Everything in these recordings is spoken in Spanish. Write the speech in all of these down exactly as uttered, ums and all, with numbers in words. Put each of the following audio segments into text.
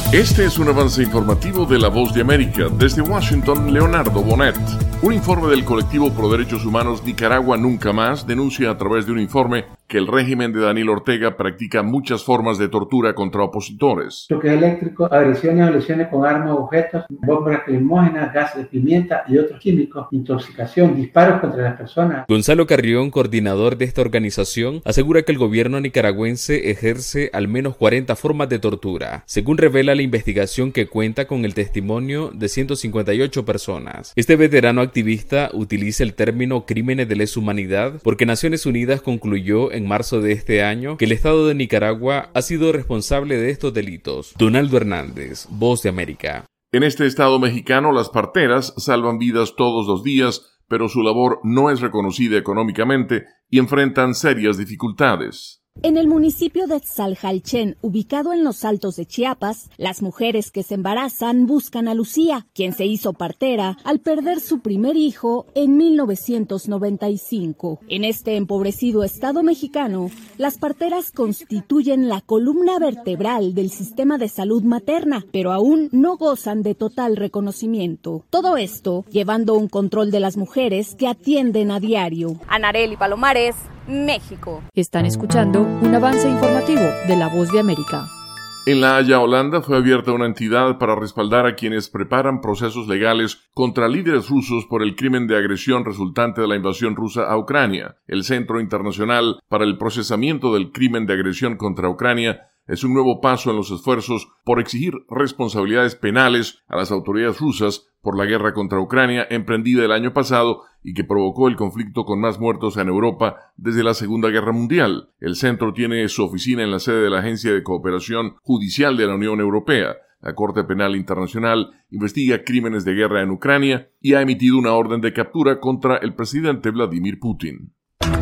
Este es un avance informativo de La Voz de América. Desde Washington, Leonardo Bonet. Un informe del colectivo Pro Derechos Humanos Nicaragua Nunca Más denuncia a través de un informe que el régimen de Daniel Ortega practica muchas formas de tortura contra opositores. Choques eléctricos, agresiones o lesiones con armas o objetos, bombas lacrimógenas, gases de pimienta y otros químicos, intoxicación, disparos contra las personas. Gonzalo Carrión, coordinador de esta organización, asegura que el gobierno nicaragüense ejerce al menos cuarenta formas de tortura, según revela la investigación que cuenta con el testimonio de ciento cincuenta y ocho personas. Este veterano activista utiliza el término crímenes de lesa humanidad porque Naciones Unidas concluyó en marzo de este año que el Estado de Nicaragua ha sido responsable de estos delitos. Donaldo Hernández, Voz de América. En este estado mexicano, las parteras salvan vidas todos los días, pero su labor no es reconocida económicamente y enfrentan serias dificultades. En el municipio de Tzaljalchén, ubicado en los Altos de Chiapas, las mujeres que se embarazan buscan a Lucía, quien se hizo partera al perder su primer hijo en mil novecientos noventa y cinco. En este empobrecido estado mexicano, las parteras constituyen la columna vertebral del sistema de salud materna, pero aún no gozan de total reconocimiento. Todo esto llevando un control de las mujeres que atienden a diario. Anareli Palomares, México. Están escuchando un avance informativo de La Voz de América. En La Haya, Holanda, fue abierta una entidad para respaldar a quienes preparan procesos legales contra líderes rusos por el crimen de agresión resultante de la invasión rusa a Ucrania. El Centro Internacional para el Procesamiento del Crimen de Agresión contra Ucrania es un nuevo paso en los esfuerzos por exigir responsabilidades penales a las autoridades rusas por la guerra contra Ucrania emprendida el año pasado y que provocó el conflicto con más muertos en Europa desde la Segunda Guerra Mundial. El centro tiene su oficina en la sede de la Agencia de Cooperación Judicial de la Unión Europea. La Corte Penal Internacional investiga crímenes de guerra en Ucrania y ha emitido una orden de captura contra el presidente Vladimir Putin.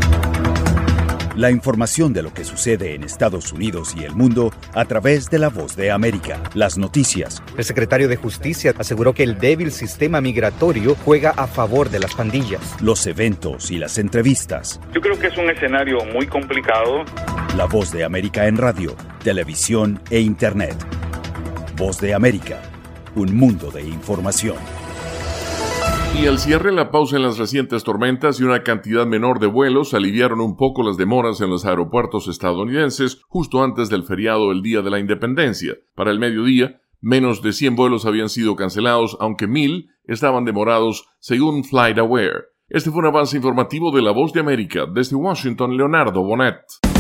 La información de lo que sucede en Estados Unidos y el mundo a través de La Voz de América. Las noticias. El secretario de Justicia aseguró que el débil sistema migratorio juega a favor de las pandillas. Los eventos y las entrevistas. Yo creo que es un escenario muy complicado. La Voz de América en radio, televisión e internet. Voz de América, un mundo de información. Y al cierre, la pausa en las recientes tormentas y una cantidad menor de vuelos aliviaron un poco las demoras en los aeropuertos estadounidenses justo antes del feriado del Día de la Independencia. Para el mediodía, menos de cien vuelos habían sido cancelados, aunque mil estaban demorados, según FlightAware. Este fue un avance informativo de La Voz de América. Desde Washington, Leonardo Bonet.